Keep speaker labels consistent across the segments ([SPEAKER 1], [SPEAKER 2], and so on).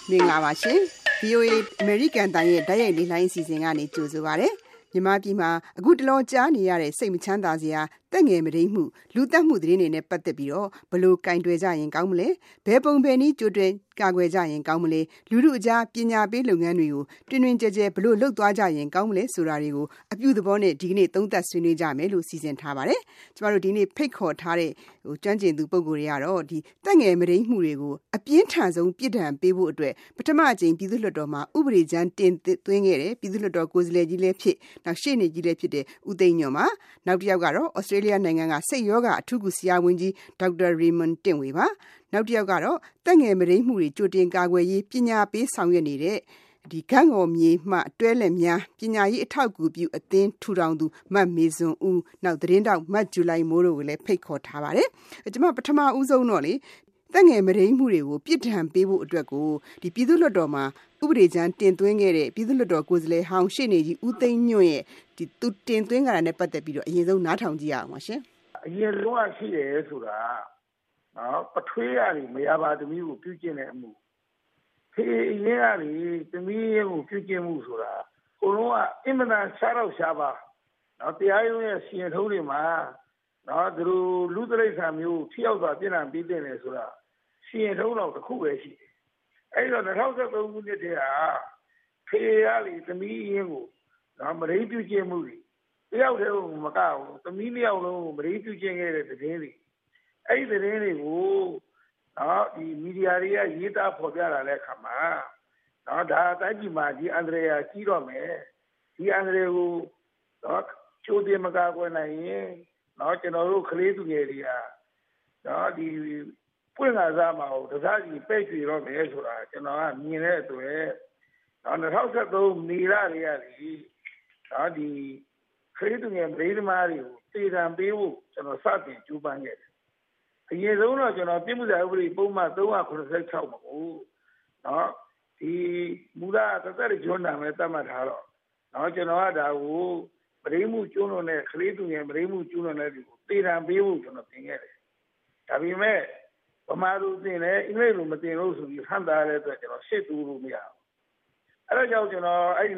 [SPEAKER 1] မင်္ဂလာပါရှင် VOA အမေရိကန်တန်ရဲ့ဓာတ်ရိုက်လေလိုင်းအစီအစဉ်ကနေကြိုဆိုပါရစေမြန်မာပြည်မှာအခုတလောကြားနေရတဲ့စိတ်မချမ်းသာစရာတက်ငယ်မရင်းမှုလူတက်မှုသတင်းတွေနဲ့ပတ်သက်ပြီးတော့ဘလို့ကင်တွယ်ကြရင်ကောင်းမလဲဘယ်ပုံဘယ်နည်းကြိုတွင်ကာကွယ်ကြရင်ကောင်းမလဲလူထုအကြားပညာပေးလုပ်ငန်းတွေကိုတွင်တွင်ကြဲကြဲဘလို့လှုပ်သွားကြရင်ကောင်းမလဲဆိုတာတွေကိုအပြုသဘောနဲ့ဒီကနေ့သုံးသပ်ဆွေးနွေးကြမယ်လို့စီစဉ်ထားပါတယ်ကျမတို့ဒီနေ့ဖိတ်ခေါ်ထားတဲ့ကျွမ်းကျင်သူပုဂ္ဂိုလ်တွေကတော့ဒီတက်ငယ်မရင်းမှုတွေကိုအပြင်းထန်ဆုံးပြစ်ဒဏ်ပေးဖို့အတွက်ပထမအကြိမ်ပြည်သူ့လွှတ်တော်မှာဥပဒေကြမ်းတင်သွင်းခဲ့တယ်ပြည်သူ့လွှတ်တော်ကိုယ်စားလှယ်ကြီးလည်းဖြစ်နောက်ရှေ့နေကြီးလည်းဖြစ်တဲ့ဦးသိန်းညွန့်ပါနောက်တစ်ယောက်ကတော့ဩစတြေးလျနိုင်ငံကစိတ်ယောဂအထူးကုဆရာဝန်ကြီးဒေါက်တာရေမွန်တင့်ဝေပါနောက်တစ်ယောက်ကတော့တက်ငယ်မရင်းမှုတွေကြိုတင်ကာကွယ်ရေးပညာပေးဆောင်ရွက်နေတဲ့ဒီကန့်ငေါ်မြေမှအတွဲလက်များပညာရေးအထောက်အကူပြုအသင်းထူထောင်သူမတ်မေစွန်ဦးနောက်သတင်းတောက်မတ်ဂျူလိုက်မိုးတို့ကိုလည်းဖိတ်ခေါ်ထားပါတယ်ကျွန်မပထမဦးဆုံးတော့လေတက်ငယ်မရင်းမှုတွေကိုပြစ်ဒဏ်ပေးဖို့အတွက်ကိုဒီပြည်သူ့လွှတ်တော်မှာဥပဒေကြမ်းတင်သွင်းခဲ့တဲ့ပြည်သူ့လွှတ်တော်ကိုယ်စားလှယ်ဟောင်းရှေ့နေကြီးဦးသိန်းညွန့်ရဲ့ဒီသူတင်သွင်းကြတာနဲ့ပတ်သက်ပြီးတော့အရင်ဆုံးနားထောင်ကြည့်ရအောင်ပါရှင်
[SPEAKER 2] အရင်လုံးဝရှိတယ်ဆိုတာနော်ပထွေးရည်မရပါသမီးကိုပြုကျင့်တဲ့အမှုဖေးအရင်ကလေသမီးကိုပြုကျင့်မှုဆိုတာကိုလုံးကအင်မတန်ရှားတော့ရှားပါနော်တရားရုံးရဲ့စီရင်ထုံးတွေမှာနော်သူတို့လူတရိษံမျိုးထိရောက်စွာပြည်နံပြီးတဲ့လေဆိုတာစီရင်ထုံးတော့တစ်ခုပဲရှိတယ်အဲ့တော့2013ခုနှစ်တည်းကဖေးရည်သမီးရင်ကိုနော်မရင်းပြုကျင့်မှုတွေတယောက်တည်းကိုမကဘူးသမီးနှစ်ယောက်လုံးကိုမရင်းပြုကျင့်ခဲ့တဲ့သတင်းတွေအဲ့ဒီသတင်းတွေကိုနော်ဒီမီဒီယာတွေကရေးသားဖော်ပြလာတဲ့အခါမှာနော်ဒါတိုင်းပြည်မှာဒီအန္တရာယ်ကြီးတော့မယ်ဒီအန္တရာယ်ကိုနော်ချိုးတင်မကာကွယ်နိုင်ရင်နော်ကျွန်တော်တို့ကလေးသူငယ်တွေကနော်ဒီပွင့်လာစားမှာတစားစီပဲ့ကြွေတော့မယ်ဆိုတာကျွန်တော်ကမြင်တဲ့အတွက်နော်2013မေလတွေကလေနော်ဒီကလေးသူငယ်မိန်းမတွေကိုတေတံပေးဖို့ကျွန်တော်စတင်ကြိုးပမ်းခဲ့တယ်အရင်ဆုံးတော့ကျွန်တော်ပြည်မှုဆိုင်ဥပဒေပုံမှန်386မှာကိုနော်ဒီမူလသက်သက်ကျွန်းနာမဲ့တတ်မှတ်ထားတော့နော်ကျွန်တော်ကဒါကိုမရင်းမှုကျွန်းလွန်တဲ့ကလေးသူငယ်မရင်းမှုကျွန်းလွန်တဲ့ဒီကိုတေတံပေးဖို့ကျွန်တော်သင်ခဲ့တယ်ဒါပေမဲ့ဗမာလူသင်တယ်အင်္ဂလိပ်လိုမသင်လို့ဆိုပြီးဟန်တာရတဲ့အတွက်ကျွန်တော်ရှေ့တူလို့မရဘူးအဲ့ဒါကြောင့်ကျွန်တော်အဲ့ဒီ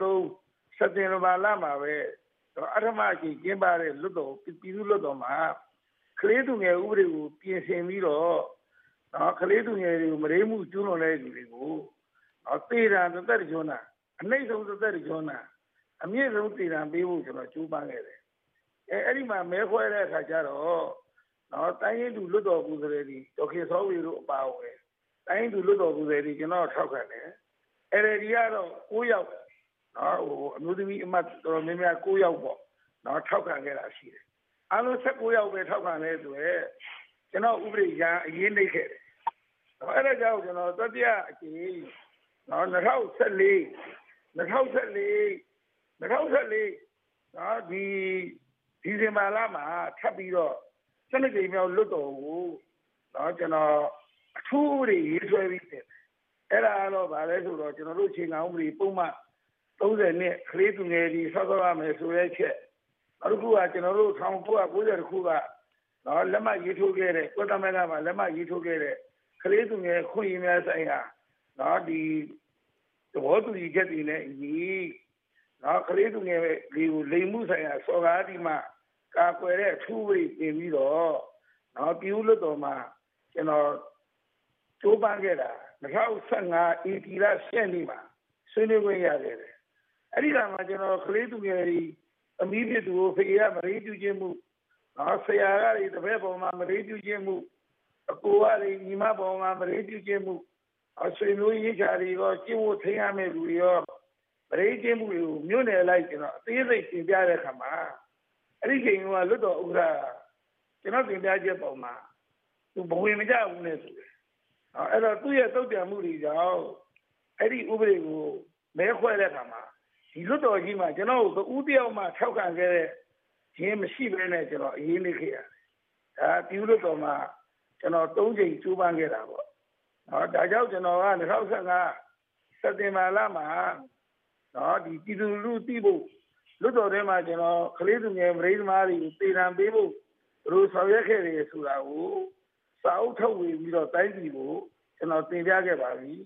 [SPEAKER 2] 2013စက်တင်ဘာလမှာပဲအထမအကြီးကျင်းပတဲ့လွတ်တော်ပြည်သူ့လွတ်တော်မှာကလေးသူငယ်ဥပဒေကိုပြင်ဆင်ပြီးတော့နော်ကလေးသူငယ်တွေကိုမရင်းမှုကျွလွန်တဲ့လူတွေကိုနော်တေတံသက်ကျွန်းတာအနှိမ့်ဆုံးသက်ကျွန်းတာအမြင့်ဆုံးတေတံပေးဖို့ကျွန်တော်ကြိုးပမ်းခဲ့တယ်အဲ့ဒီမှာမဲခွဲတဲ့အခါကျတော့နော်တိုင်းရင်းသူလွတ်တော်ကိုယ်စားလှယ်တွေဒေါက်ခင်စောဝေတို့အပါအဝင်တိုင်းရင်းသူလွတ်တော်ကိုယ်စားလှယ်တွေကျွန်တော်ထောက်ခံတယ်အဲ့ဒီကတော့9ယောက်နော်ဟိုအမျိုးသမီးအမတ်တော်များများ9ယောက်ပေါ့နော်ထောက်ခံခဲ့တာရှိတယ်အားလုံး19ယောက်ပဲထောက်ခံတဲ့အတွက်ကျွန်တော်ဥပဒေရန်အရေးနှိပ်ခဲ့တယ်အဲ့ဒါကြောင့်ကျွန်တော်တတိယအကြိမ်နော်2014နော်ဒီဇင်ဘာလမှာထပ်ပြီးတော့12ကြိမ်မြောက်လွတ်တော်ကိုနော်ကျွန်တော်အထူးဥပဒေရေးဆွဲပြီးတယ်အဲ့ဒါတော့ဗာလဲဆိုတော့ကျွန်တော်တို့ချိန်ကောင်ဥပဒေပုံမှန်30နှစ်ကလေးသူငယ်ဒီဆောက်ရမယ်ဆိုတဲ့ချက်အခုကကျွန်တော်တို့1990ခုကနော်လက်မှတ်ရေးထိုးခဲ့တဲ့ကွတ်တမန်ကမှာလက်မှတ်ရေးထိုးခဲ့တဲ့ကလေးသူငယ်ခွင့်ရများဆိုင်ရာနော်ဒီသဘောတူညီချက်တွေနဲ့ညီနော်ကလေးသူငယ်တွေကိုလိမ်မှုဆိုင်ရာစော်ကားဒီမှာကာကွယ်တဲ့အထူးဝိပြင်ပြီးတော့နော်ပြည်ဦးလွတ်တော်မှာကျွန်တော်ကြိုးပမ်းခဲ့တာ2015ဧပြီလ10ရက်နေ့မှာဆွေးနွေးခွင့်ရခဲ့တယ်အဲ့ဒီကမှာကျွန်တော်ကလေးသူငယ်တွေအမိဖြစ်သူကိုဖေရမရင်းပြုခြင်းမှုနော်ဆရာကတွေတပည့်ပေါ်မှာမရင်းပြုခြင်းမှုအကိုကတွေညီမပေါ်မှာမရင်းပြုခြင်းမှုအဆွေမျိုးရေးချာတွေရောကျင့်ဝတ်ထိန်းရမယ့်လူတွေရောမရင်းခြင်းမှုတွေကိုမြို့နယ်လိုက်ကျွန်တော်အသေးစိတ်သင်ပြတဲ့အခါမှာအဲ့ဒီချိန်ကလွတ်တော်ဥက္ကဋ္ဌကျွန်တော်သင်ပြချက်ပေါ်မှာသူဘဝင်မကြဘူးနဲ့ဆိုတယ်အဲ့တော့သူ့ရဲ့တုတ်ပြန်မှုတွေကြောင့်အဲ့ဒီဥပဒေကိုမဲခွဲတဲ့အခါမှာဒီလွတ်တော်ကြီးမှာကျွန်တော်တို့ဦးတယောက်မှထောက်ခံခဲ့တဲ့ခြင်းမရှိဘဲနဲ့ကျွန်တော်အရေးနေခဲ့ရတယ်ဒါပြည်လွတ်တော်မှာကျွန်တော်3ချိန်ကျိုးပန်းခဲ့တာပေါ့ဒါကြောင့်ကျွန်တော်က2015စက်တင်ဘာလမှာနော်ဒီပြည်သူလူထုသိဖို့လွတ်တော်ထဲမှာကျွန်တော်ကလေးသူငယ်မရိသမားတွေကိုတေတံပေးဖို့ဘယ်လိုဆောင်ရွက်ခဲ့တယ်ဆိုတာကိုစာအုပ်ထုတ်ဝေပြီးတော့တိုင်းပြည်ကိုကျွန်တော်သင်ပြခဲ့ပါပြီ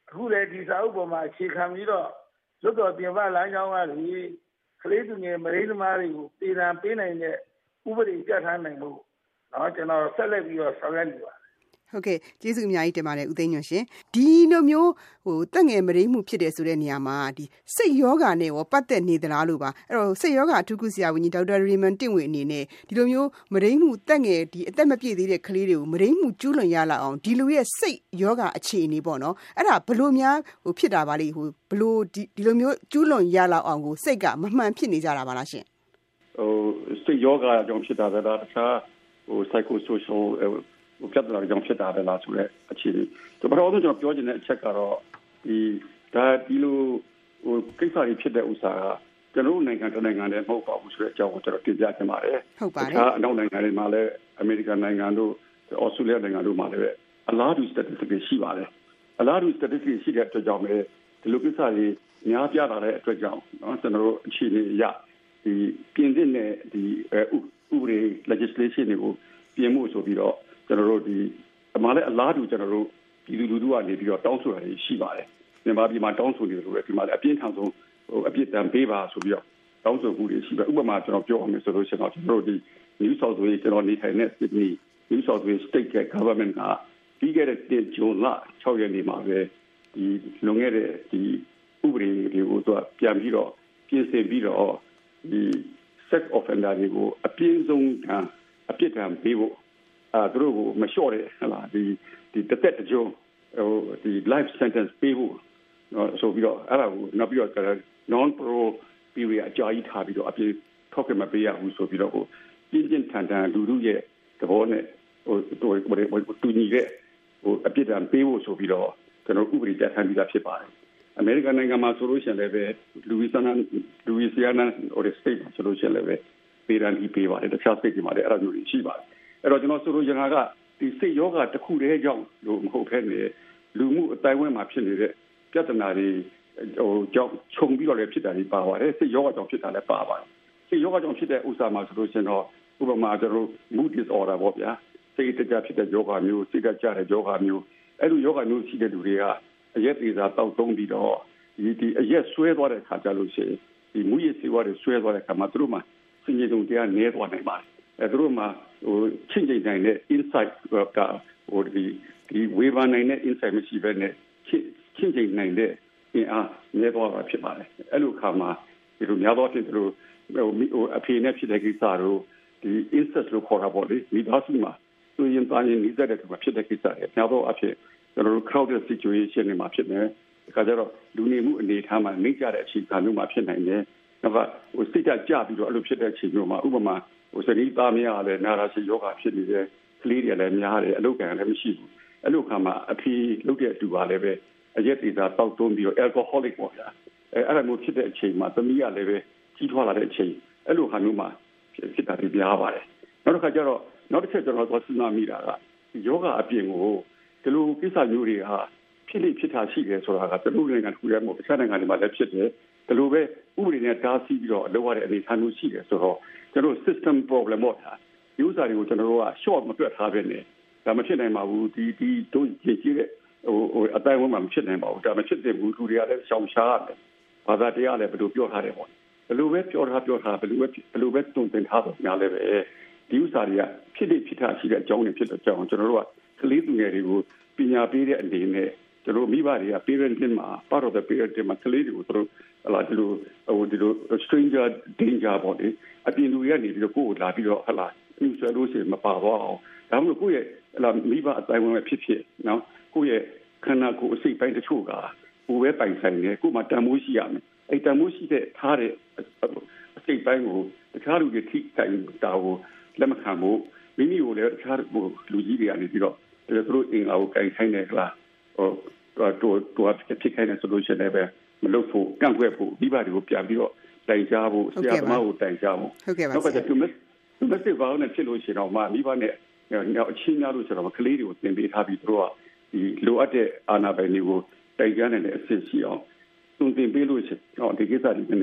[SPEAKER 2] အခုလည်းဒီစာအုပ်ပေါ်မှာအခြေခံပြီးတော့လွတ်တော်ပြင်ပလမ်းကြောင်းကနေကလေးသူငယ်မရိသမားတွေကိုပြည်ထောင်ပေးနိုင်တဲ့ဥပဒေပြဋ္ဌာန်းနိုင်ဖို့ကျွန်တော်ဆက်လက်ပြီးတော့ဆောင်ရွက်နေပါတယ်
[SPEAKER 1] ဟုတ်ကဲ့ကျေးဇူးအများကြီးတင်ပါတယ်ဦးသိန်းညွန့်ရှင်ဒီလိုမျိုးတက်ငယ်မရိမှုဖြစ်တယ်ဆိုတဲ့နေရာမှာဒီစိတ်ယောဂနဲ့ရောပတ်သက်နေသလားလို့ပါအဲ့တော့စိတ်ယောဂအထူးကုဆရာဝန်ကြီးဒေါက်တာရီမန်တင့်ဝေအနေနဲ့ဒီလိုမျိုးမရိမှုတက်ငယ်ဒီအသက်မပြည့်သေးတဲ့ကလေးတွေကိုမရိမှုကျူးလွန်ရလောက်အောင်ဒီလိုရဲ့စိတ်ယောဂအခြေအနေပေါ့နော်အဲ့ဒါဘလို့များဖြစ်တာပါလိဘလို့ဒီလိုမျိုးကျူးလွန်ရလောက်အောင်ကိုစိတ်ကမမှန်ဖြစ်နေကြတာပါလားရှင်
[SPEAKER 3] စိတ်ယောဂအကြောင်းဖြစ်တာပဲလားတခြားpsychosocialပြဿနာကြောင့်ဖြစ်တာပဲလားဆိုတဲ့အခြေအနေကျွန်တော်ပြောချင်တဲ့အချက်ကတော့ဒီလိုကိစ္စတွေဖြစ်တဲ့ဥစ္စာကကျွန်တော်နိုင်ငံတစ်နိုင်ငံတည်းမဟုတ်ပါဘူးဆိုတဲ့အကြောင်းကိုကျွန်တော်တင်ပြချင်ပါတယ်
[SPEAKER 1] ဟုတ်ပါတယ်
[SPEAKER 3] အနောက်နိုင်ငံတွေမှာလည်းအမေရိကန်နိုင်ငံတို့ဩစတြေးလျနိုင်ငံတို့မှာလည်းအလားတူ statistics ရှိပါတယ်အလားတူ statistics ရှိတဲ့အတွက်ကြောင့်လည်းဒီလိုကိစ္စတွေများပြားလာတဲ့အတွက်ကြောင့်ကျွန်တော်တို့အခြေအနေအရဒီပြင်သစ်နဲ့ဒီဥပဒေ legislation တွေကိုပြင်မှုဆိုပြီးတော့ကျွန်တော်တို့ဒီအမှလည်းအလားတူကျွန်တော်တို့ပြည်သူလူထုကနေပြီးတော့တောင်းဆိုတာတွေရှိပါတယ်မြန်မာပြည်မှာတောင်းဆိုနေတယ်လို့ဒီမှာလည်းအပြင်းထန်ဆုံးအပြစ်ဒဏ်ပေးပါဆိုပြီးတော့တောင်းဆိုမှုတွေရှိတယ်ဥပမာကျွန်တော်ပြောအောင်ဆိုလို့ရှိရင်တော့ကျွန်တော်တို့ဒီ New South Wales ကျွန်တော်နေထိုင်တဲ့ Sydney New South Wales State Government ကပြီးခဲ့တဲ့ဇွန်လ6ရက်နေ့မှာပဲဒီလွန်ခဲ့တဲ့ဒီဥပဒေတွေကိုသူကပြန်ပြီးတော့ပြင်ဆင်ပြီးတော့ဒီ sex offender တွေကိုအပြင်းဆုံးအပြစ်ဒဏ်ပေးဖို့သူတို့ကိုမလျှော့တဲ့ဟလားဒီတစ်သက်တကြုံဒီ life sentence ပေးဖို့ဆိုပြီးတော့အဲ့ဒါကိုနောက်ပြီးတော့ non parole period အကြာကြီးထားပြီးတော့အပြည့်ထောက်ကြမပေးရဘူးဆိုပြီးတော့ပြင်းပြင်းထန်ထန်လူထုရဲ့သဘောနဲ့တူညီတဲ့အပြစ်ဒဏ်ပေးဖို့ဆိုပြီးတော့ကျွန်တော်ဥပဒေပြဋ္ဌာန်းပြီးသားဖြစ်ပါတယ်အမေရိကန်နိုင်ငံမှာဆိုလို့ရှိရင်လည်းပဲလူဝီစီယာနာstate ဆိုလို့ရှိရင်လည်းပဲပေးရန်ဒီပေးပါတယ်တခြား state တွေမှာလည်းအဲ့လိုမျိုးရှိပါတယ်အဲ့တော့ကျွန်တော်ဆိုလို့ရတာကဒီစိတ်ယောဂတစ်ခုတည်းကြောင့်လို့မဟုတ်ဘဲနဲ့လူမှုအတိုင်းအဝန်းမှာဖြစ်နေတဲ့ပြဿနာတွေကြောင့်ခြုံပြီးတော့လည်းဖြစ်တာတွေပါပါတယ်စိတ်ယောဂကြောင့်ဖြစ်တာလည်းပါပါတယ်စိတ်ယောဂကြောင့်ဖြစ်တဲ့ဥစ္စာမှာဆိုလို့ရှိရင်တော့ဥပမာကျွန်တော် mood disorder ပေါ့ဗျာစိတ်တကြဖြစ်တဲ့ယောဂမျိုးစိတ်ကကြတဲ့ယောဂမျိုးအဲ့လိုယောဂမျိုးရှိတဲ့လူတွေကအရက်သေးစားတောက်သုံးပြီးတော့ဒီအရက်ဆွဲသွားတဲ့အခါကျလို့ရှိရင်ဒီမူရစီဝါတွေဆွဲသွားတဲ့အခါမှာသူတို့မှာစင်ကြယ်တုံတရားနည်းသွားနိုင်ပါတယ်သူတို့မှာချင်းချင်းနိုင်တဲ့ insight ကဒီဝေဘာနိုင်တဲ့ insight မရှိဘဲနဲ့ချင်းချင်းနိုင်တဲ့အင်အားနည်းသွားတာဖြစ်ပါတယ်အဲ့လိုခါမှာဒီလိုများသောဖြင့်သူတို့အဖေနဲ့ဖြစ်တဲ့ကိစ္စတို့ဒီ incest လို့ခေါ်တာပေါ့လေမိသားစုမှာသူရင်သားရင်နေတဲ့တူမှာဖြစ်တဲ့ကိစ္စတွေများသောအဖြစ်ကျွန်တော်တို့ crowded situation တွေမှာဖြစ်နေဒီခါကျတော့လူနေမှုအနေအထားမှာနှိမ့်ကြတဲ့အခြေခံမျိုးမှာဖြစ်နိုင်တယ်နောက်ကစိတ်ကြပြီးတော့အဲ့လိုဖြစ်တဲ့အချိန်မျိုးမှာဥပမာစနီးသားများလည်းနာရာရှိယောဂဖြစ်နေတယ်ကလေးတွေလည်းများတယ်အလုပ်ကံလည်းမရှိဘူးအဲ့လိုခါမှာအဖေလုပ်တဲ့အတူပါလည်းပဲအရက်သေးစားတောက်သုံးပြီးတော့ alcoholic ပေါ့ဗျာအဲ့လိုမျိုးဖြစ်တဲ့အချိန်မှာသမီးကလည်းပဲကြီးထွားလာတဲ့အချိန်အဲ့လိုဟာမျိုးမှာဖြစ်တာပြားပါတယ်နောက်တစ်ခါကျတော့နောက်တစ်ချက်ကျွန်တော်သွားစဉ်းစားမိတာကယောဂအပြင်ကိုဒီလိုကိစ္စမျိုးတွေဟာဖြစ်တာရှိတယ်ဆိုတာကကျွန်တော်နိုင်ငံတစ်ခုတည်းမဟုတ်တခြားနိုင်ငံတွေမှာလည်းဖြစ်တယ်ဒီလိုပဲဥပဒေနဲ့တားဆီးပြီးတော့လုပ်ရတဲ့အနေအထားမျိုးရှိတယ်ဆိုတော့ကျွန်တော် system problem ပေါ့ဗျာဒီဥစ္စာတွေကိုကျွန်တော်တို့က short မတွက်ထားပဲနဲ့ဒါမဖြစ်နိုင်ပါဘူးဒီတို့ကြီးတဲ့အတိုင်းဝန်းမှာမဖြစ်နိုင်ပါဘူးဒါမဖြစ်တဲ့ဘူးလူတွေကလည်းရှောင်ရှားရတယ်ဘာသာတရားလည်းဘယ်လိုပြောထားတယ်ပေါ့ဘယ်လိုပဲပြောထားဘယ်လိုပဲတုံ့ပြန်ထားတော့များလည်းပဲဒီဥစ္စာတွေကဖြစ်တာရှိတဲ့အကြောင်းတွေဖြစ်တဲ့အကြောင်းကျွန်တော်တို့ကကလေးသူငယ်တွေကိုပညာပေးတဲ့အနေနဲ့ကျွန်တော်မိဘတွေက parenting မှာ part of the parenting မှာကလေးတွေကိုသူတို့ဒီလို stranger danger ပေါ့လေအပြင်လူတွေကနေပြီးတော့ကိုယ်ကိုလာပြီးတော့ညှိဆွဲလို့ရှိရင်မပါတော့အောင်ဒါမှမဟုတ်ကိုယ့်ရဲ့မိဘအတိုင်းဝင်ဖြစ်နော်ကိုယ့်ရဲ့ခန္ဓာကိုယ်အစိတ်ပိုင်းတချို့ကကိုယ်ပဲပိုင်ဆိုင်နေကိုယ်မှာတန်မိုးရှိရမယ်အဲ့တန်မိုးရှိတဲ့ထားတဲ့အစိတ်ပိုင်းကိုတခြားလူတွေထိတိုင်တာကိုလက်မခံဘူးမိမိကိုလည်းတခြားလူကြီးတွေကနေပြီးတော့သူတို့အင်အားကိုကင်ဆိုင်နေကြလားတော့ဖြစ်ခိုင်းတဲ့ solution တွေပဲမလုပ်ဖို့ကန့်ကွက်ဖို့မိဘတွေကိုပြန်ပြီးတော့တိုင်ကြားဖို့ဆရာသမားကိုတိုင်ကြားဖို့နောက်ကသူမစစ်ပါဘူးနဲ့ဖြစ်လို့ရှိတော့မှမိဘနဲ့အချင်းများလို့ဆိုတော့ကလေးတွေကိုသင်ပေးထားပြီးသူတို့ကဒီလိုအပ်တဲ့အာဏာပိုင်တွေကိုတိုင်ကြားနိုင်တဲ့အဆင့်ရှိအောင်သင်ပေးလို့ရှိတော့ဒီကိစ္စတွေနဲ့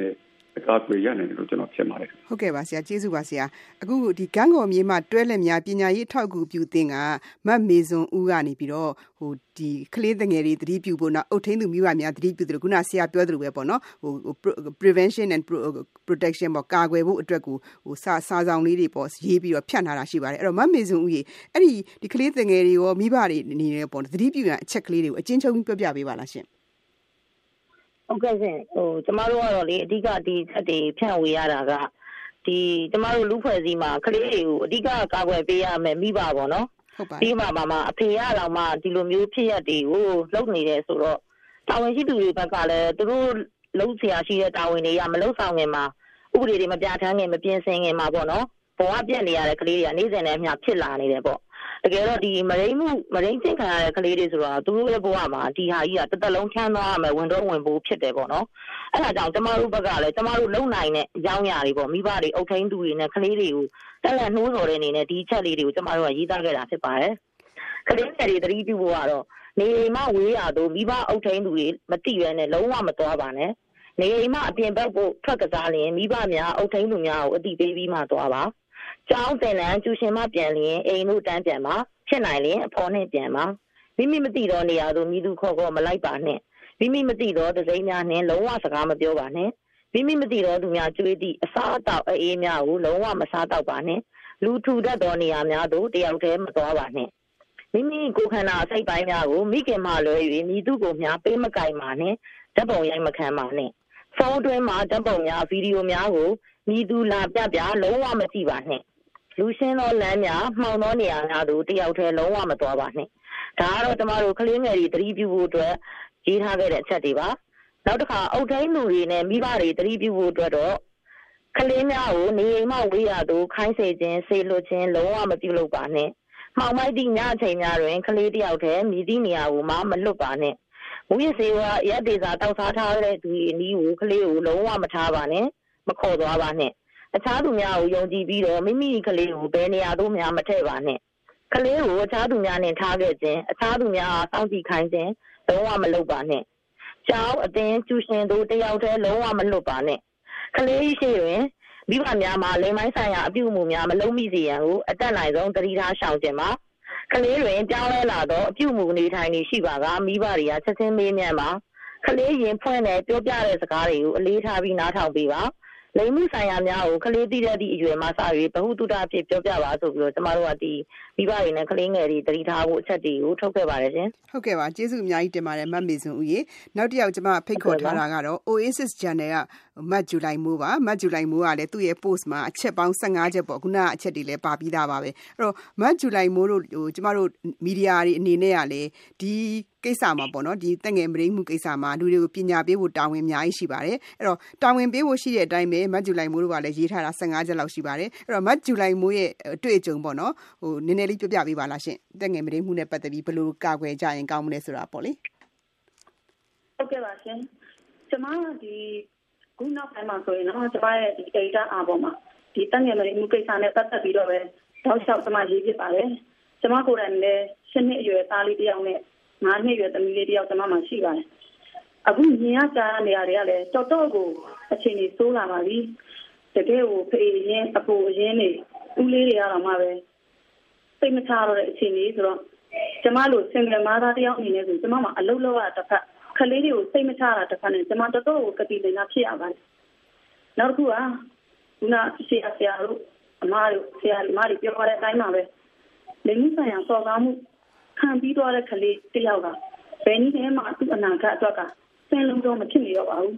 [SPEAKER 3] အကာအကွယ်ရနိုင်တယ်လို့ကျွန်တော်ထင်ပါတယ်
[SPEAKER 1] ဟုတ်ကဲ့ပါဆရာကျေးဇူးပါဆရာအခုဒီကန်းကော်မြေမှာတွဲလက်များပညာရေးအထောက်အကူပြုသင်ကမတ်မေဇွန်ဦးကနေပြီးတော့ဒီကလေးငယ်တွေသတိပြုဖို့နော်အုတ်ထင်းသူမိဘများသတိပြုတယ်ခုနဆရာပြောသလိုပဲပေါ့နော်prevention and protection ပေါ့ကာကွယ်ဖို့အတွက်ကိုစာဆောင်လေးတွေပေါ့ရေးပြီးတော့ဖြန့်ထားတာရှိပါတယ်အဲ့တော့မတ်မေဇွန်ဦးရေအဲ့ဒီကလေးငယ်တွေရောမိဘတွေအနေနဲ့ပေါ့သတိပြုရန်အချက်ကလေးတွေကိုအချင်းချင်းပြောပြပေးပါလားရှင်
[SPEAKER 4] ဟုတ်ကဲ့ရှင်ကျမတို့ကတော့လေအဓိကဒီချက်တွေဖြန့်ဝေရတာကဒီကျမတို့လူဖွဲ့စည်းမှာကလေးတွေကိုအဓိကကာကွယ်ပေးရမယ်မိဘပေါ့နော်ပြီးမှအဖေရတော်မှဒီလိုမျိုးဖြစ်ရက်တွေကိုလုပ်နေတယ်ဆိုတော့တာဝန်ရှိသူတွေဘက်ကလည်းသူတို့လုံးဆရာရှိတဲ့တာဝန်တွေကမလုံးဆောင်ခင်မှာဥပဒေတွေမပြဋ္ဌာန်းခင်မပြင်ဆင်ခင်မှာပေါ့နော်ဘဝပြက်နေရတဲ့ကလေးတွေကနေ့စဉ်နဲ့အမျှဖြစ်လာနေတယ်ပေါ့တကယ်တော့ဒီမရင်းကျင့်ခံရတဲ့ကလေးတွေဆိုတော့သူတို့ရဲ့ဘဝမှာဒီဟာကြီးကတစ်သက်လုံးချမ်းသာရမယ်ဝင်တော့ဝင်ဖို့ဖြစ်တယ်ပေါ့နော်အဲ့ဒါကြောင့်ကျမတို့ဘက်ကလည်းကျမတို့လုံနိုင်တဲ့အကြောင်းအရာတွေပေါ့မိဘတွေအုပ်ထိန်းသူတွေနဲ့ကလေးတွေကိုတက်လက်နှိုးဆော်တဲ့အနေနဲ့ဒီချက်လေးတွေကိုကျမတို့ကရေးသားခဲ့တာဖြစ်ပါတယ်ကလေးတွေသတိပြုဖို့ကတော့နေမှဝေးရတော့မိဘအုပ်ထိန်းသူတွေမတိရဲနဲ့လုံးဝမသွားပါနဲ့နေမှအပြင်ဘက်ဖို့ထွက်ကစားလျင်မိဘများအုပ်ထိန်းသူများကိုအတိပေးပြီးမှသွားပါကျောင်းတင်လန်းကျူရှင်မပြန်လျင်အိမ်တို့တန်းပြန်ပါဖြစ်နိုင်ရင်အဖော်နဲ့ပြန်ပါမိမိမသိတော့နေရသို့မိသူခေါ်မလိုက်ပါနဲ့မိမိမသိတော့တစိမ့်များနဲ့လုံးဝစကားမပြောပါနဲ့မိမိမသိတော့သူများကြွေးသည့်အစားအသောက်အေးများကိုလုံးဝမစားတော့ပါနဲ့လူထူတတ်သောနေရာများသို့တယောက်တည်းမသွားပါနဲ့မိမိကိုယ်ခန္ဓာအစိတ်ပိုင်းများကိုမိခင်မှလွဲ၍မိသူကိုများပေးမကင်ပါနဲ့ဓာတ်ပုံရိုက်မခံပါနဲ့ဖုန်းတွင်းမှာဓာတ်ပုံများဗီဒီယိုများကိုမိသူလာပြလုံးဝမကြည့်ပါနဲ့လူရှင်းသောလမ်းများမှောင်သောနေရာများသို့တယောက်တည်းလုံးဝမသွားပါနဲ့ဒါကတော့ကျမတို့ကလေးငယ်တွေသတိပြုဖို့အတွက်ရေးထားခဲ့တဲ့အချက်တွေပါနောက်တစ်ခါအုတ်ထိန်းသူတွေနဲ့မိဘတွေသတိပြုဖို့အတွက်တော့ကလေးများကိုနေအိမ်မှဝေးရသို့ခိုင်းစေခြင်းဆေးလွှတ်ခြင်းလုံးဝမပြုလုပ်ပါနဲ့မှောင်မိုက်သည့်ညအချိန်များတွင်ကလေးတယောက်တည်းမြည်သည့်နေရာကိုမှမလွတ်ပါနဲ့မူရစေဝါရက်ဒေသာတောက်စားထားတဲ့သူတွေအနည်းကိုကလေးကိုလုံးဝမထားပါနဲ့မခေါ်သွားပါနဲ့အခြားသူများကိုယုံကြည်ပြီးတော့မိမိကလေးကိုဘယ်နေရာသို့မှမထည့်ပါနဲ့ကလေးကိုအခြားသူများနဲ့ထားခဲ့ခြင်းအခြားသူများစောင့်ကြည့်ခိုင်းခြင်းလုံးဝမလုပ်ပါနဲ့ကျောင်းအတင်းကျူရှင်တို့တယောက်တည်းလုံးဝမလွတ်ပါနဲ့ကလေးရှိတွင်မိဘများမှာလိမ်မိုင်းဆိုင်ရာအပြုအမူများမလုံးမိစေရန်ကိုအတက်နိုင်ဆုံးသတိထားရှောင်ကျင်ပါကလေးတွင်ကြောင်းလဲလာသောအပြုအမူနေထိုင်နေရှိပါကမိဘတွေကချက်ချင်းမေးမြန်းပါကလေးရင်ဖွင့်တဲ့ပြောပြတဲ့စကားတွေကိုအလေးထားပြီးနားထောင်ပေးပါလိမ်မှုဆိုင်ရာများကိုကလေးတည်တဲ့ဒီအရွယ်မှာစ၍ဘဟုတုတဖြစ်ပြောပြပါဆိုပြီးတော့ကျမတို့ကဒီမိဘတွေနဲ့ကလေးငယ်တွေတတိထားဖို့အချက်တွေကိုထုတ်ခဲ့ပါတယ်ရှင်
[SPEAKER 1] ဟုတ်ကဲ့ပါကျေးဇူးအများကြီးတင်ပါတယ်မတ်မေစွန်ဦးရေနောက်တစ်ယောက်ကျမဖိတ်ခေါ်ထားတာကတော့ Oasis Channel ကမတ်ဂျူလိုင်မိုးပါမတ်ဂျူလိုင်မိုးကလည်းသူ့ရဲ့ post မှာအချက်ပေါင်း15ချက်ပေါ့ခုနကအချက်တွေလည်းပါပြီးသားပါပဲအဲ့တော့မတ်ဂျူလိုင်မိုးတို့ကျမတို့မီဒီယာတွေအနေနဲ့ကလည်းဒီကိစ္စမှာပေါ့နော်ဒီတက်ငယ်မရင်းမှုကိစ္စမှာလူတွေကိုပညာပေးဖို့တာဝန်အများကြီးရှိပါတယ်အဲ့တော့တာဝန်ပေးဖို့ရှိတဲ့အတိုင်းပဲမတ်ဂျူလိုင်မိုးတို့ကလည်းရေးထားတာ15ချက်လောက်ရှိပါတယ်အဲ့တော့မတ်ဂျူလိုင်မိုးရဲ့အတွေ့အကြုံပေါ့နော်နည်းနည်းလေးပြောပြပေးပါလားရှင်တက်ငယ်မရင်းမှုနဲ့ပတ်သက်ပြီးဘယ်လိုကာကွယ်ကြရင်ကောင်းမလဲဆိုတာပေါ့လေ
[SPEAKER 5] ဟုတ်ကဲ့ပါရှင်ကျမဒီခုနောက်ပိုင်းမှာဆိုရင်တော့ကျမရဲ့ဒီ data အားပေါ်မှာဒီတက်ငယ်မရင်းမှုကိစ္စနဲ့ပတ်သက်ပြီးတော့ပဲတောက်လျှောက်ကျမရေးဖြစ်ပါတယ်ကျမကိုယ်တိုင်လည်း7နှစ်အရွယ်သားလေးတစ်ယောက်နဲ့9နှစ်အရွယ်သမီးလေးတစ်ယောက်ကျမမှာရှိပါတယ်အခုမြင်ရကြားနေရတွေကလည်းတော်တော်ကိုအချိန်ကြီးဆိုးလာပါပြီတကယ်ကိုဖေးရင်အပူအရင်နေဦးလေးတွေကတော့မှပဲစိတ်မချတော့တဲ့အချိန်ကြီးဆိုတော့ကျမတို့ single mother တစ်ယောက်အနေနဲ့ဆိုကျမမှာအလုပ်လုပ်ရတစ်ဖက်ကလေးတွေကိုစိတ်မချတာတစ်ဖက်နဲ့ကျမတော်တော်ကိုကတိတင်တာဖြစ်ရပါတယ်နောက်တစ်ခုကခုနဆရာတို့အမတို့ဆရာမတွေပြောတဲ့အတိုင်းပါပဲလိင်မှုဆိုင်ရာစော်ကားမှုခံပြီးတော့တဲ့ကလေးတယောက်ကဘယ်နည်းနဲ့မှသူ့အနာဂတ်အတွက်ကဆင်းလုံးတော့မဖြစ်နေတော့ပါဘူး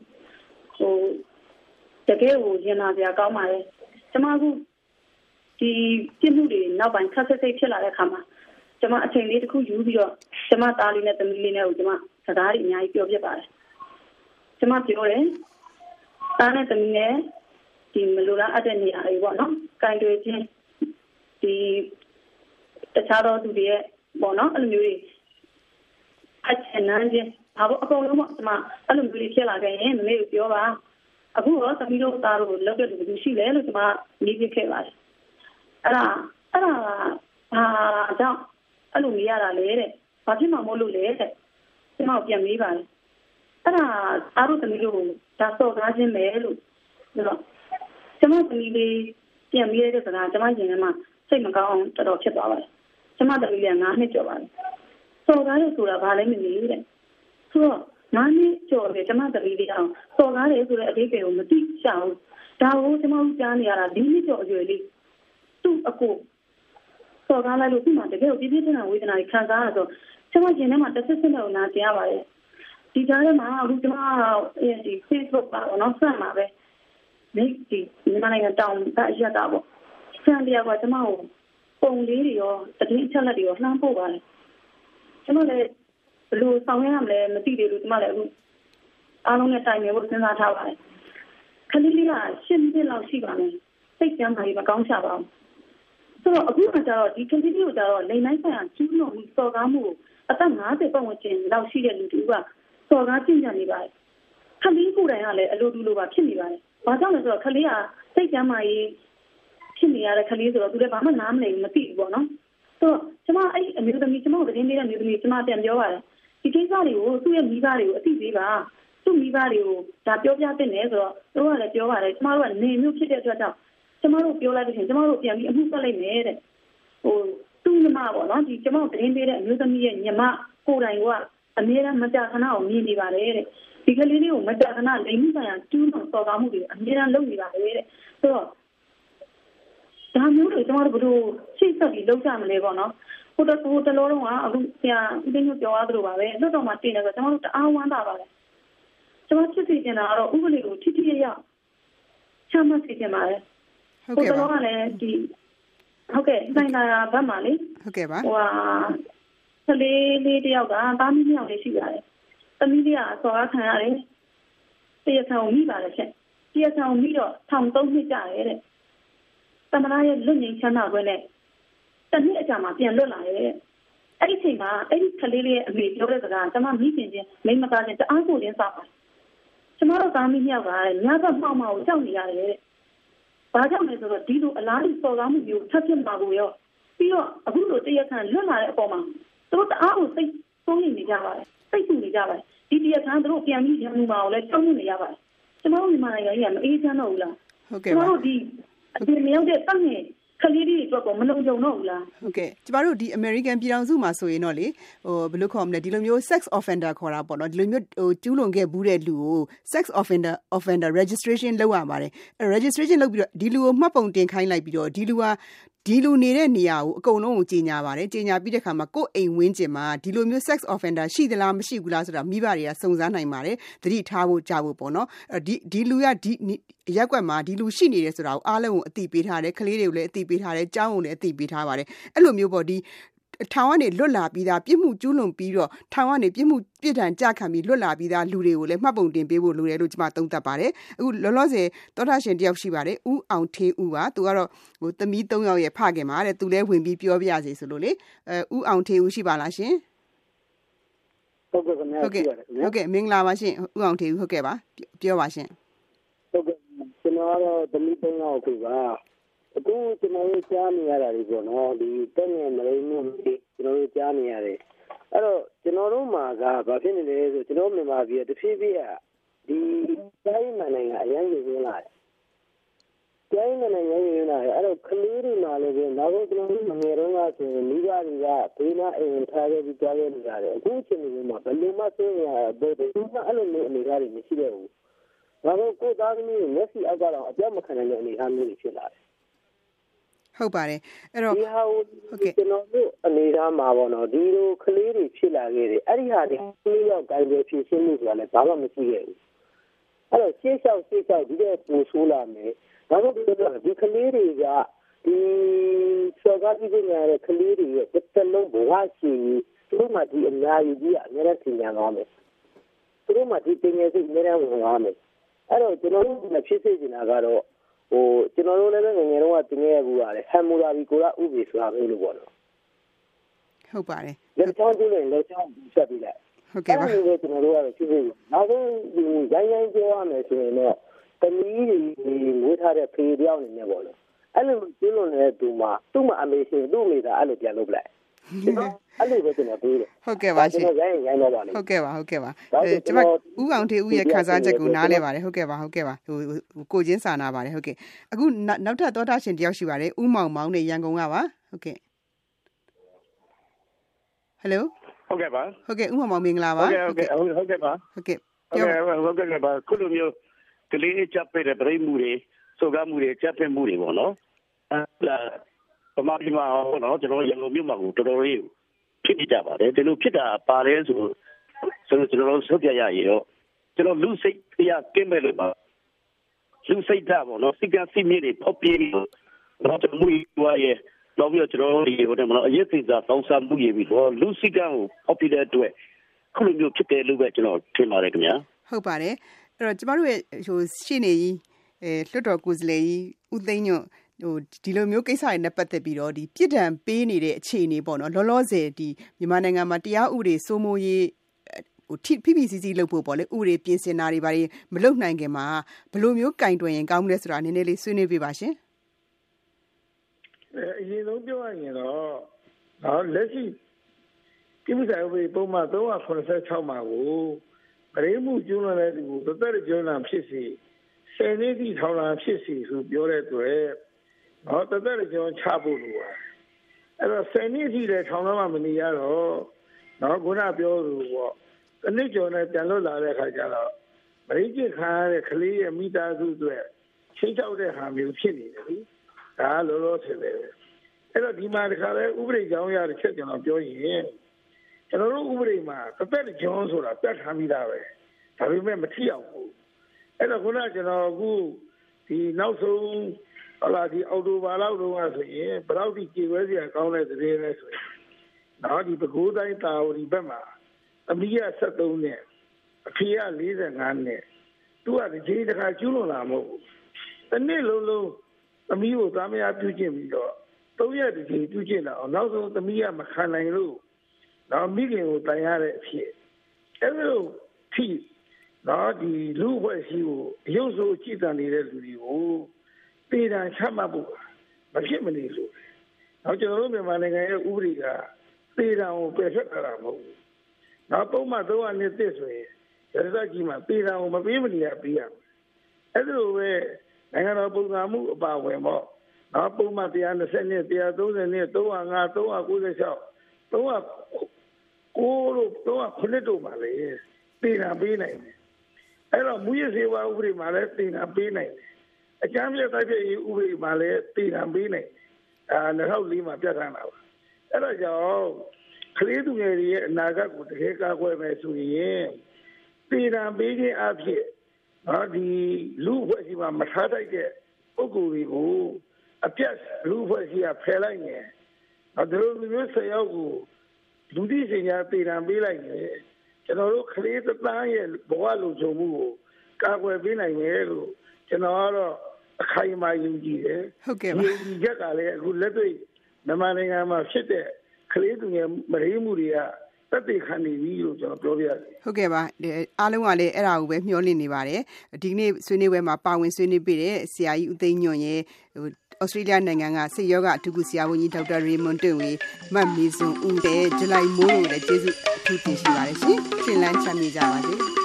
[SPEAKER 5] တကယ်ကိုရင်နာစရာကောင်းပါလေကျမကဒီပြစ်မှုတွေနောက်ပိုင်းခက်ဆက်စိတ်ဖြစ်လာတဲ့အခါမှာကျမအချိန်လေးတစ်ခုယူပြီးတော့ကျမသားလေးနဲ့သမီးလေးနဲ့ကိုကျမစကားတွေအများကြီးပြောပြပါတယ်ကျမပြောတယ်သားနဲ့သမီးနဲ့ဒီမလိုလားအပ်တဲ့နေရာတွေပေါ့နော်ကင်တွေချင်းဒီတခြားသောသူတွေရဲ့ပေါ့နော်အဲ့လိုမျိုးတွေအချက်နန်းချင်းဘာလို့အကုန်လုံးပေါ့ကျမအဲ့လိုမျိုးတွေဖြစ်လာခဲ့ရင်မမေကိုပြောပါအခုတော့သမီးတို့သားတို့လောက်တဲ့လူရှိလဲလို့ကျမနေပြခဲ့ပါတယ်အဲ့ဒါဘာကြောင့်အဲ့လိုနေရတာလဲတဲ့ဘာဖြစ်မှမလို့လဲတဲ့ကျမပြန်မေးပါတယ်အဲ့ဒါအားတို့သမီးတို့ဒါစော်ကားခြင်းပဲလို့ဆိုတော့ကျမသမီးလေးပြန်ပြီးတဲ့စကားကျမရင်ထဲမှာစိတ်မကောင်းအောင်တော်တော်ဖြစ်သွားပါတယ်ကျမသမီးလေး9နှစ်ကျော်ပါတယ်စော်ကားလို့ဆိုတာဘာလဲမသိဘူးတဲ့ဆိုတော့9နှစ်ကျော်တယ်ကျမသမီးလေးအောင်စော်ကားတယ်ဆိုတဲ့အဓိပ္ပာယ်ကိုမသိချောင်းဒါကိုကျမတို့ကြားနေရတာ4နှစ်ကျော်အရွယ်လေးသူ့အကိုစော်ကားလိုက်လို့သူ့မှာတကယ်ကိုပြင်းပြင်းထန်ထန်ဝေဒနာတွေခံစားရဆိုကျမရင်ထဲမှာတစ်စစ်စစ်နဲ့နာကျင်ရပါတယ်ဒီကြားထဲမှာအခုကျမဒီ Facebook ပါတော့နော်ဆက်မှာပဲဒီမြန်မာနိုင်ငံတောင်အရက်တာပေါ့ဆန်တရားကကျမကိုပုံလေးတွေရောတတိအချက်လက်တွေရောလှမ်းပို့ပါလေကျမလည်းဘယ်လိုဆောင်ရရမလဲမသိသေးဘူးကျမလည်းအခုအားလုံးနဲ့တိုင်ပင်ဖို့စဉ်းစားထားပါတယ်ခလေးလေးက10နှစ်လောက်ရှိပါမယ်စိတ်ကြမ်းပါလေမကောင်းချပါဘူးဆိုတော့အခုကကျတော့ဒီခလေးလေးကိုကျတော့လိမ်လိုက်ဆိုင်ရာကျူးလွန်မှုစော်ကားမှုအသက်50ပတ်ဝန်းကျင်လောက်ရှိတဲ့လူတွေကစော်ကားကျင့်ကြံနေပါတယ်ခလေးကိုယ်တိုင်ကလည်းအလိုတူလိုပါဖြစ်နေပါတယ်ဘာကြောင့်လဲဆိုတော့ခလေးကစိတ်ကြမ်းပါရေးဖြစ်နေရတဲ့ခလေးဆိုတော့သူလည်းဘာမှနားမလည်ဘူးမသိဘူးပေါ့နော်ဆိုတော့ကျမအဲ့အမျိုးသမီးကျမကိုသတင်းပေးတဲ့မျိုးသမီးကျမပြန်ပြောပါတယ်ဒီကိစ္စတွေကိုသူ့ရဲ့မိဘတွေကိုအသိပေးပါသူ့မိဘတွေကိုဒါပြောပြတဲ့နယ်ဆိုတော့သူကလည်းပြောပါတယ်ကျမတို့ကနေမျိုးဖြစ်တဲ့အတွက်ကြောင့်ကျမတို့ပြောလိုက်တဲ့ချိန်ကျမတို့ပြန်ပြီးအမှုဆက်လိုက်မယ်တဲ့သူ့ညီမပေါ့နော်ဒီကျမတို့သတင်းပေးတဲ့အမျိုးသမီးရဲ့ညီမကိုယ်တိုင်ကအမြဲတမ်းမကြာခဏကိုမြင်နေပါတယ်တဲ့ဒီကလေးလေးကိုမကြာခဏလိမ်မှုဆိုင်ရာကျူးလွန်စော်ကားမှုတွေအမြဲတမ်းလုပ်နေပါတယ်တဲ့ဆိုတော့ဒါမျိုးတွေကျမတို့ဘယ်လိုရှေ့ဆက်ပြီးလုပ်ကြမလဲပေါ့နော်ဟိုတလောတော့အခုဆရာဦးသိန်းတို့ပြောရသလိုပါပဲလွတ်တော်မှာတင်တယ်ဆိုတော့ကျမတို့တအားဝမ်းသာပါတယ်ကျမဖြစ်စီတင်တာကတော့ဥပဒေကိုထိထိရရချမှတ်စီတင်ပါတယ်ဟုတ်ကဲ့ပါဟိုတလောကလည်းဒီဟုတ်ကဲ့နိုင်တာဘက်မှာလေ
[SPEAKER 1] ဟုတ်ကဲ့ပါ
[SPEAKER 5] ကလေးတယောက်ကသားမီးမြောက်လေးရှိပါတယ်သမီးလေးကစော်ကားခံရတယ်တရားခံကိုမိပါတယ်ချက်တရားခံကိုမိတော့ထောင်3နှစ်ကြာတယ်တဲ့သမဏရဲ့လွတ်ငြိမ်းချမ်းသာခွင့်နဲ့တနည်းအကြမှာပြန်လွတ်လာတယ်တဲ့အဲ့ဒီချိန်မှာအဲ့ဒီကလေးလေးရဲ့အမေပြောတဲ့စကားကျမမိခင်ချင်းမိမသားချင်းတအားကိုရင်းစားပါကျမတို့သားမီးမြောက်ကညဘက်မှောက်မှောက်ကြောက်နေရတယ်တဲ့ဘာကြောင့်လဲဆိုတော့ဒီလိုအလားတူစော်ကားမှုမျိုးထပ်ဖြစ်မှာကိုရောပြီးတော့အခုလိုတရားခံလွတ်လာတဲ့အပေါ်မှာသူတို့တအားကိုစိတ်ဆုံးနေကြပါတယ်စိတ်ဆူနေကြပါတယ်ဒီတရားခံတို့ပြန်ပြီးရမှုမှာကိုလည်းကြောက်နေရပါတယ်ကျမတို့မြန်မာနိုင်ငံကြီးကမအေးချမ်းတော့ဘူးလား
[SPEAKER 1] ဟုတ်ကဲ့ပါကျမ
[SPEAKER 5] တို့ဒီအပြင်မြောက်တဲ့တန့်ငယ်ခလေးတွေအတွက်ကိုမလုံခြုံတော့ဘူးလား
[SPEAKER 1] ဟုတ်ကဲ့ကျမတို့ဒီ American ပြည်ထောင်စုမှာဆိုရင်တော့လေဘယ်လိုခေါ်မလဲဒီလိုမျိုး sex offender ခေါ်တာပေါ့နော်ဒီလိုမျိုးကျူးလွန်ခဲ့ဘူးတဲ့လူကို sex offender registration လုပ်ရပါတယ်registration လုပ်ပြီးတော့ဒီလူကိုမှတ်ပုံတင်ခိုင်းလိုက်ပြီးတော့ဒီလူနေတဲ့နေရာကိုအကုန်လုံးကိုကြီးညာပါတယ်ကြီးညာပြီးတဲ့ခါမှာကိုယ်အိမ်ဝင်းကျင်မှာဒီလိုမျိုး sex offender ရှိသလားမရှိဘူးလားဆိုတာမိဘတွေကစုံစမ်းနိုင်ပါတယ်သတိထားဖို့ကြားဖို့ပေါ့နော်ဒီလူကဒီရက်ကွက်မှာဒီလူရှိနေတယ်ဆိုတာကိုအားလုံးကိုအသိပေးထားတယ်ကလေးတွေကိုလည်းအသိပေးထားတယ်ကျောင်းကိုလည်းအသိပေးထားပါတယ်အဲ့လိုမျိုးပေါ့ဒီထောင်ကနေလွတ်လာပြီးသားပြစ်မှုကျူးလွန်ပြီးတော့ထောင်ကနေပြစ်ဒဏ်ကြခံပြီးလွတ်လာပြီးသားလူတွေကိုလည်းမှတ်ပုံတင်ပေးဖို့လိုတယ်လို့ကျွန်မသုံးသပ်ပါတယ်အခုလောလောဆယ်သောတာရှင်တယောက်ရှိပါတယ်ဦးအောင်ထေးဦးပါသူကတော့သမီး3ယောက်ရဲ့ဖခင်ပါတဲ့သူလည်းဝင်ပြီးပြောပြရစီဆိုလို့လေဦးအောင်ထေးဦးရှိပါလားရှင်
[SPEAKER 6] ဟုတ်ကဲ့ခင်ဗျာဟုတ်
[SPEAKER 1] ကဲ့မင်္ဂလာပါရှင်ဦးအောင်ထေးဦးဟုတ်ကဲ့ပါပြောပါရှင်
[SPEAKER 6] ဟုတ်ကဲ့ကျွန်တော်ကတော့သမီး3ယောက်ကိုပါအခုကျွန်တော်တို့ကြားနေရတာဒီပေါ့နော်ဒီတက်ငယ်မလိမ့်မှုကျွန်တော်တို့ကြားနေရတယ်အဲ့တော့ကျွန်တော်တို့မှာကဘာဖြစ်နေလဲဆိုကျွန်တော်မြန်မာပြည်တဖြည်းဖြည်းကဒီတိုင်းနိုင်ငံအရင်ယူလာတယ်တိုင်းနိုင်ငံယူလာတယ်အဲ့တော့ကလေးတွေမှာလည်းပဲနောက်ဆုံးကျွန်တော်တို့ငယ်တုန်းကဆိုရင်မိဘတွေကဘေးနားအိမ်ထားခဲ့ပြီးကြားခဲ့နေရတယ်အခုအချိန်မျိုးမှာဘယ်လိုမှသိနေရတဲ့ဒီမှာအဲ့လိုမျိုးအနေအထားတွေမရှိတော့ဘူးဒါပေမဲ့ကိုယ်သားသမီးတွေမျက်စိအောက်ကတော့အပြတ်မခံနိုင်တဲ့အနေအထားမျိုးတွေဖြစ်လာတယ်
[SPEAKER 1] ဟုတ်ပါတယ်အဲ့တော့
[SPEAKER 6] ဒီဟာကိုကျွန်တော်တို့အနေထားမှာပေါ့နော်ဒီလိုကလေးတွေဖြစ်လာခဲ့တယ်အဲ့ဒီဟာတွေကလေးရောက်တိုင်းပဲဖြစ်ရှင်းမှုဆိုတာလည်းဘာမှမရှိခဲ့ဘူးအဲ့တော့ရှေ့လျှောက်ဒီတဲ့ပူဆိုးလာမယ်ဒါပေမဲ့ဒီကလေးတွေကဒီစောကားပြီးနေရတဲ့ကလေးတွေရဲ့တစ်လုံးဘဝရှိသူတို့မှဒီအများကြီးအများနဲ့သင်ညာသွားမယ်သူတို့မှဒီပညာစိတ်အများနဲ့ဝင်သွားမယ်အဲ့တော့ကျွန်တော်တို့ဖြစ်စေချင်တာကတော့ကျွန်တော်တို့လည်းငယ်ငယ်တုန်းကတင်ခဲ့ရဘူးပါတယ်ဟမ်မူရာဘီကိုရာဥပဒေဆိုတာမျိုးလို့ပေါ့နော်
[SPEAKER 1] ဟုတ်ပါတယ်
[SPEAKER 6] လက်ချောင်းကျင်းလက်ချောင်းဆက်ပြီးလိုက်
[SPEAKER 1] ဟုတ်ကဲ့ပါ
[SPEAKER 6] အဲ့ဒါကျွန်တော်တို့ကတော့ဖြစ်ဖြစ်နောက်ဆုံးဒီရိုင်းပြောရမယ်ဆိုရင်တော့တမီးတွေမွေးထားတဲ့ဖေတယောက်နေနေပေါ့နော်အဲ့လိုကျင်းလို့နေတဲ့သူ့မှာအမေရှင်သူ့မိသားအဲ့လိုပြန်လုပ်လိုက်အဲ့လိုပဲကျွန်တော်တွေးတယ်
[SPEAKER 1] ဟုတ်ကဲ့ပါရှင်
[SPEAKER 6] ကျွန်တော်ရိုင်းတော့ပါလေ
[SPEAKER 1] ဟုတ်ကဲ့ပါကျွန်မဦးအောင်ထေဦးရဲ့ခန်းစားချက်ကိုနားလဲပါတယ်ဟုတ်ကဲ့ပါကိုချင်းစာနာပါတယ်ဟုတ်ကဲ့အခုနောက်ထပ်သောတာရှင်တယောက်ရှိပါတယ်ဦးမောင်မောင်နဲ့ရန်ကုန်ကပါဟုတ်ကဲ့ဟယ်လို
[SPEAKER 7] ဟုတ်ကဲ့ပါ
[SPEAKER 1] ဟုတ်ကဲ့ဦးမောင်မောင်မင်္ဂလာပါ
[SPEAKER 7] ဟုတ်ကဲ့ပါခုလိုမျိုးကလေးချက်ပဲတဲ့ပြည်မှုတွေစုကမှုတွေချက်ဖက်မှုတွေပေါ့နော်ပမာဒီမှာဟောနော်ကျွန်တော်ရန်ကုန်မြို့မှာကိုတော်တော်လေးဖြစ်နေကြပါတယ်ဒီလိုဖြစ်တာပါတယ်ဆိုကျွန်တော်ဆုတ်ပြရရတော့ကျွန်တော်လူစိတ်ပြကင်းမဲ့လို့ပါလူစိတ်ဓာတ်ပေါ့နော်စိတ်ကစိတ်မြေတွေဖောက်ပြေးပြီးတော့ကျွန်တော်မှုရွာရဲ့တော့ပြီးတော့ကျွန်တော်ဒီဟိုတယ်မလားအရေးစိတ်သာတောင်းစားမှုရပြီးတော့လူစိတ်ကကိုဖောက်ပြေးတဲ့အတွက်ခုလိုမျိုးဖြစ်တယ်လို့ပဲကျွန်တော်ထင်ပါတယ်ခင်ဗျာ
[SPEAKER 1] ဟုတ်ပါတယ်အဲ့တော့ကျမတို့ရဲ့ရှင်းနေကြီးလွှတ်တော်ကိုယ်စားလှယ်ကြီးဦးသိန်းညွန့်ဒီလိုမျိုးကိစ္စတွေနဲ့ပတ်သက်ပြီးတော့ဒီပြစ်ဒဏ်ပေးနေတဲ့အခြေအနေပေါ့နော်လောလောဆယ်ဒီမြန်မာနိုင်ငံမှာတရားဥပဒေစိုးမိုးရေးPPCC လုပ်ဖို့ပေါ့လေဥပဒေပြင်ဆင်တာတွေဘာတွေမလုပ်နိုင်ခင်မှာဘယ်လိုမျိုးကင်တွယ်ရင်ကောင်းမလဲဆိုတာနည်းနည်းလေးဆွေးနွေးပြပါရှင်
[SPEAKER 2] အရင်ဆုံးပြောရရင်တော့လက်ရှိပြည်မှုဆိုင်ဥပဒေပုံမှန်386မှာကိုဗရေမှုကျူးလွန်တဲ့သူကိုတသက်ကျွမ်းတာဖြစ်စီ10နှစ်ထိထောင်တာဖြစ်စီဆိုပြောတဲ့အတွက်တသက်ကျွမ်းချဖို့လိုပါအဲ့တော့10နှစ်ထိလည်းထောင်တော့မှမနေရတော့ခုနပြောလို့ပေါ့တနစ်ကျော်နဲ့ပြန်လွတ်လာတဲ့ခါကျတော့ဗရေကျခါရတဲ့ကလေးရဲ့မိသားစုတွေချင်းချောက်တဲ့ဟာမျိုးဖြစ်နေတယ်လေဒါလောလောဆယ်ပဲအဲ့တော့ဒီမှာတခါလဲဥပဒေကြောင်းရတဲ့ချက်ကျွန်တော်ပြောရင်ကျွန်တော်တို့ဥပဒေမှာတသက်ကျွန်းဆိုတာပြတ်ထားပြီးသားပဲဒါပေမဲ့မထီအောင်ဘူးအဲ့တော့ခုနကျွန်တော်အခုဒီနောက်ဆုံးဒီအော်တိုဘာလောက်တုန်းကဆိုရင်ဘယ်တော့ဒီကြေွဲစရာကောင်းတဲ့သတင်းလဲဆိုရင်ဒီပဲခူးတိုင်းတာဝတီဘက်မှာအမိရ73နဲ့အဖေက45နဲ့သူကဒီချိန်တစ်ခါကျူးလွန်လာမဟုတ်ဘူးတစ်နေ့လုံးသမီးကိုသားမယားပြုကျင့်ပြီးတော့3ရက်ဒီချိန်ပြုကျင့်လာအောင်နောက်ဆုံးသမီးကမခံနိုင်လို့မိခင်ကိုတိုင်ရတဲ့အဖြစ်အဲ့လိုထိဒီလူ့အဖွဲ့အစည်းကိုရုပ်ဆိုးကြည်တန်နေတဲ့လူတွေကိုပေတံချမှတ်ဖို့မဖြစ်မနေလို့ကျွန်တော်တို့မြန်မာနိုင်ငံရဲ့ဥပဒေကပေတံကိုပယ်ဖျက်တာမဟုတ်ဘူးပုံမှန်300နှစ်သစ်ဆိုရင်ရသကြီးမှာပေတံကိုမပေးမနေရပေးရမယ်အဲ့လိုပဲနိုင်ငံတော်ပုံစံမှုအပါဝင်ပေါ့ပုံမှန်120နှစ်130နှစ်305 396 309တို့မှာလေပေတံပေးနိုင်တယ်အဲ့တော့မူရစေဝါဥပဒေမှာလည်းပေတံပေးနိုင်တယ်အကြမ်းဖက်တိုက်ဖျက်ရေးဥပဒေမှာလည်းပေတံပေးနိုင်တယ်2004မှာပြဋ္ဌာန်းတာပါအဲ့တော့ကြောင့်ကလေးသူငယ်တွေရဲ့အနာဂတ်ကိုတကယ်ကာကွယ်မယ်ဆိုရင်ပေတံပေးခြင်းအဖြစ်ဒီလူ့အဖွဲ့အစည်းမှာမထားတိုက်တဲ့ပုဂ္ဂိုလ်တွေကိုအပြတ်လူ့အဖွဲ့အစည်းကဖယ်လိုက်ရင်ဒီလိုမျိုးဆယ်ယောက်ကိုလူသိစင်ညာပေတံပေးလိုက်ရင်ကျွန်တော်တို့ကလေးသန်းရဲ့ဘဝလုံခြုံမှုကိုကာကွယ်ပေးနိုင်မယ်လို့ကျွန်တော်ကတော့အခိုင်အမာယုံကြည်တယ်
[SPEAKER 1] ဟုတ်ကဲ့ပါ
[SPEAKER 2] ဒီချက်ကလည်းအခုလက်တွေ့မြန်မာနိုင်ငံမှာဖြစ်တဲ့ကလေးသူငယ်မရင်းမှုတွေကတက်တည်ခံနေပြီလို့ကျွန်တော်ပြောပြရတယ်
[SPEAKER 1] ဟုတ်ကဲ့ပါအားလုံးကလည်းအဲ့ဒါကိုပဲမျှော်လင့်နေပါတယ်ဒီကနေ့ဆွေးနွေးပွဲမှာပါဝင်ဆွေးနွေးပေးတဲ့ဆရာကြီးဦးသိန်းညွန့်ရဲ့ဩစတြေးလျနိုင်ငံကစိတ်ယောဂအထူးကုဆရာဝန်ကြီးဒေါက်တာရေမွန်တွင်ဝေမတ်မီဇွန်ဦးတဲ့ဇူလိုင်မိုးတို့လည်းကျေးဇူးအထူးတင်ရှိပါတယ်ရှင်လန်းချမ်းမြေကြပါစေ